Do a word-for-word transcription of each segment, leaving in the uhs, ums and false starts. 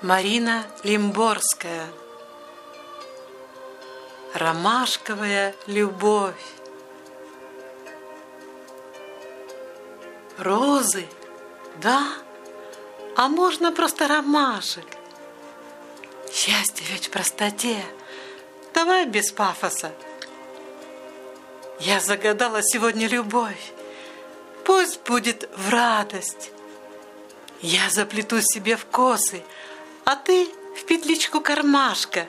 Марина Лимборская. Ромашковая любовь. Розы? Да? А можно просто ромашек? Счастье ведь в простоте. Давай без пафоса. Я загадала сегодня любовь. Пусть будет в радость. Я заплету себе в косы, а ты в петличку кармашка.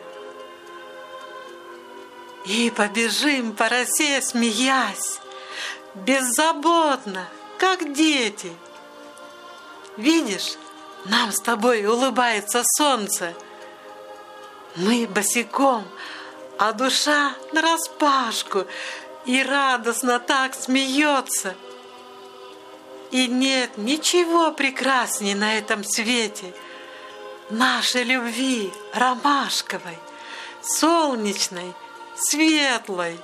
И побежим по росе, смеясь, беззаботно, как дети. Видишь, нам с тобой улыбается солнце. Мы босиком, а душа нараспашку, и радостно так смеется. И нет ничего прекрасней на этом свете нашей любви ромашковой, солнечной, светлой.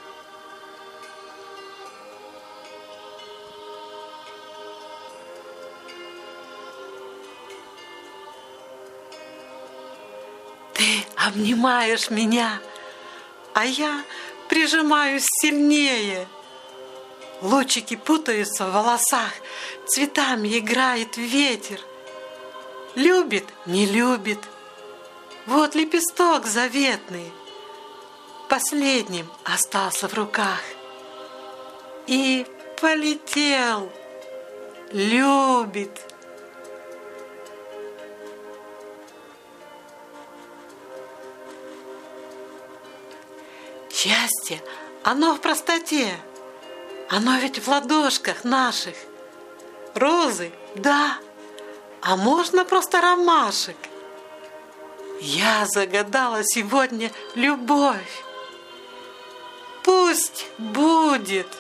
Ты обнимаешь меня, а я прижимаюсь сильнее. Лучики путаются в волосах, цветами играет ветер. Любит, не любит. Вот лепесток заветный, последним остался в руках. И полетел, любит. Счастье, оно в простоте. Оно ведь в ладошках наших. Розы, да, а можно просто ромашек. Я загадала сегодня любовь. Пусть будет.